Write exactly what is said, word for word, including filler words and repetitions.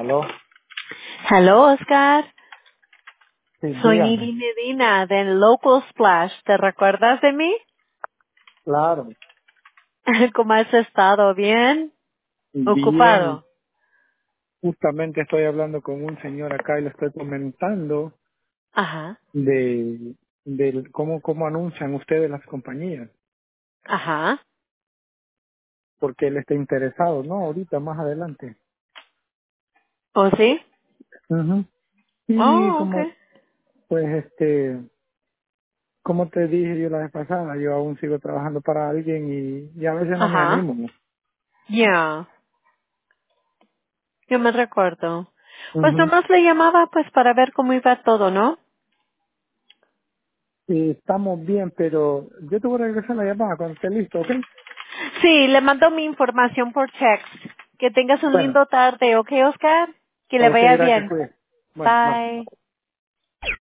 ¿Aló? Hello, Oscar. Sí, Soy Nidi dígame. Medina del Local Splash. ¿Te recuerdas de mí? Claro. ¿Cómo has estado? ¿Bien? Bien. ¿Ocupado? Justamente estoy hablando con un señor acá y le estoy comentando Ajá, de, de cómo, cómo anuncian ustedes las compañías, ajá. porque él está interesado, ¿no? Ahorita, más adelante. ¿Oh, sí? Ujú. Y Oh, como, okay. pues, este, como te dije yo la vez pasada, yo aún sigo trabajando para alguien y, y a veces no me Ajá. animo, ¿no? Ya, yo me recuerdo. Pues Ujú. nomás le llamaba pues para ver cómo iba todo, ¿no? Y estamos bien, pero yo te voy a regresar la llamada cuando esté listo, ¿ok? Sí, le mando mi información por text. Que tengas un Bueno, lindo tarde, ¿ok, Oscar? Que le ok, vaya gracias, bien. pues. Bueno, bye. Bye.